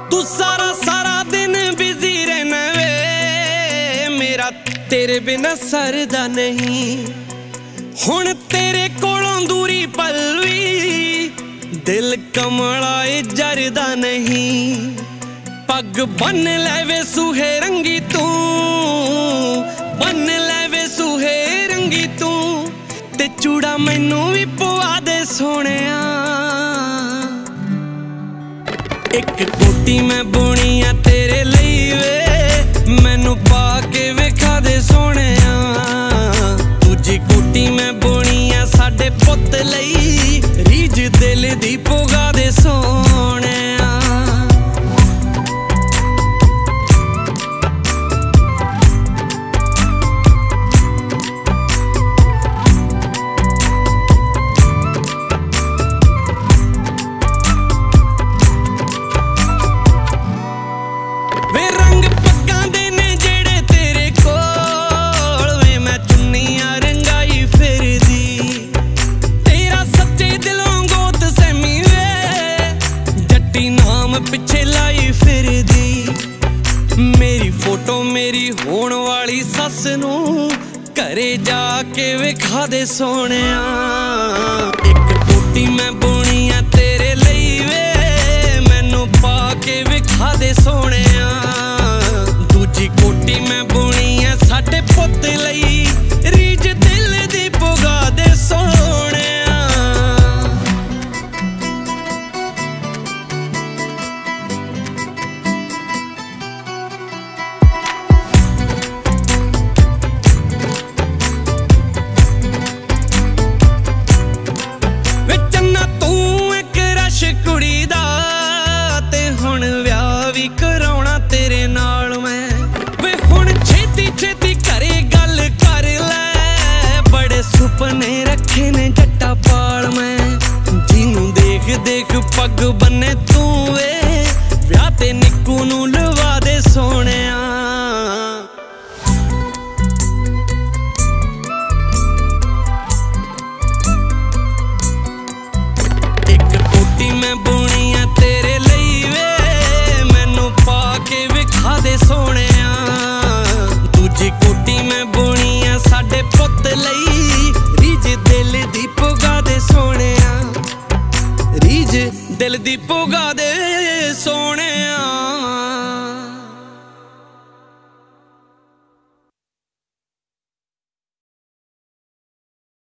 तू सारा सारा दिन बिजी रहना वे, मेरा तेरे बिना सरदा नहीं। हुण तेरे कोलों दूरी पलवी, दिल कमलाए जरदा नहीं। पग बन लैवे सूहे रंगी तू, बन लैवे सूहे रंगी तू, ते चूड़ा मैनू भी पवा दे सोहणिया। एक कोटी मैं बुनी आ तेरे लई वे, मैनू पा के वेखा दे सोहणिया। दूजी कोटी मैं बुनी आ साडे पुत्त लई, रीझ दिल दी पुगा दे सोहणिया। पिछे लाई फिर दी मेरी फोटो मेरी होण वाली सस नू, घरे जाके विखा दे सोहणिया। एक कोटी मैं बुनी आ तेरे लई वे, मैनू पा के विखा दे सोहणिया। दूजी कोटी मैं बुनी आ साडे पुत्त लई, रीझ दिल दी पुगा दे सोहणिया। कुड़ी दा ते हुण विआह भी कराउणा तेरे नाल मैं, वे हुण छेती छेती घरे गल कर लै। बड़े सुपने रखे ने जट्टा पाल मैं, जिनू देख देख पग बन्ने तू